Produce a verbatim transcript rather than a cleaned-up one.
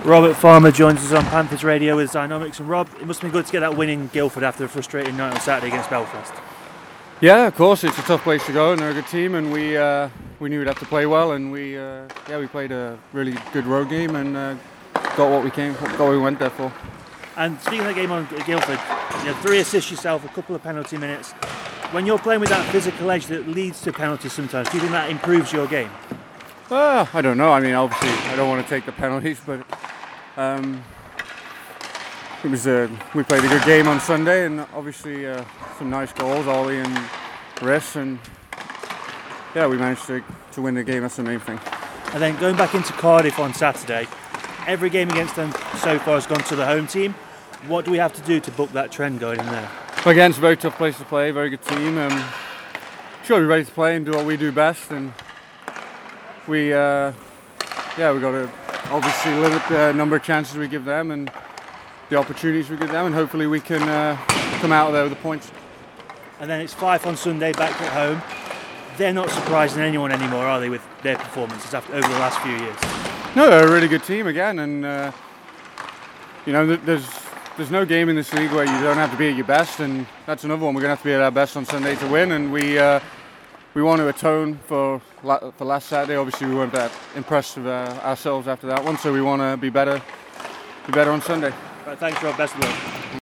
Robert Farmer joins us on Panthers Radio with Dynamics. And Rob, it must have been good to get that win in Guildford after a frustrating night on Saturday against Belfast. Yeah, of course, it's a tough place to go, and they're a good team, and we uh, we knew we'd have to play well, and we uh, yeah we played a really good road game and uh, got what we came, got what we went there for. And speaking of the game on Guildford, you had three assists yourself, a couple of penalty minutes. When you're playing with that physical edge that leads to penalties sometimes, do you think that improves your game? Uh, I don't know. I mean, obviously, I don't want to take the penalties, but um, it was a, we played a good game on Sunday, and obviously uh, some nice goals, Ollie and Riss, and yeah, we managed to, to win the game. That's the main thing. And then going back into Cardiff on Saturday, every game against them so far has gone to the home team. What do we have to do to buck that trend going in there? Again, it's a very tough place to play, very good team. Um, sure, we're ready to play and do what we do best, and we, uh, yeah, we got to obviously limit the number of chances we give them and the opportunities we give them, and hopefully we can uh, come out of there with the points. And then it's Fife on Sunday back at home. They're not surprising anyone anymore, are they, with their performances after over the last few years? No, they're a really good team again, and uh, you know, there's there's no game in this league where you don't have to be at your best, and that's another one. We're going to have to be at our best on Sunday to win, and we uh, we want to atone for la- for last Saturday. Obviously, we weren't that impressed with uh, ourselves after that one, so we want to be better, be better on Sunday. Right, thanks, Rob. Best of luck.